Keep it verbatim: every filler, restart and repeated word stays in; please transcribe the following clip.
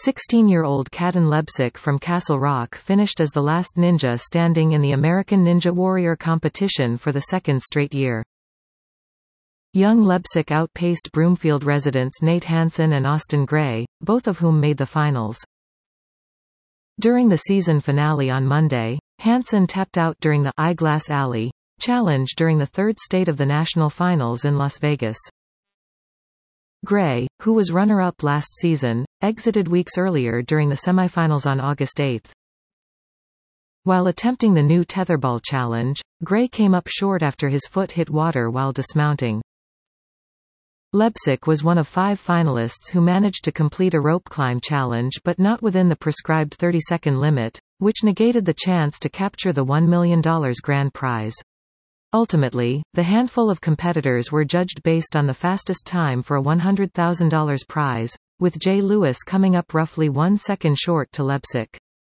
sixteen-year-old Kaden Lebsik from Castle Rock finished as the last ninja standing in the American Ninja Warrior competition for the second straight year. Young Lebsik outpaced Broomfield residents Nate Hansen and Austin Gray, both of whom made the finals. During the season finale on Monday, Hansen tapped out during the Eyeglass Alley challenge during the third state of the national finals in Las Vegas. Gray, who was runner-up last season, exited weeks earlier during the semifinals on August eighth. While attempting the new tetherball challenge, Gray came up short after his foot hit water while dismounting. Lebsik was one of five finalists who managed to complete a rope climb challenge but not within the prescribed thirty-second limit, which negated the chance to capture the one million dollar grand prize. Ultimately, the handful of competitors were judged based on the fastest time for a one hundred thousand dollar prize, with Jay Lewis coming up roughly one second short to Lebsik.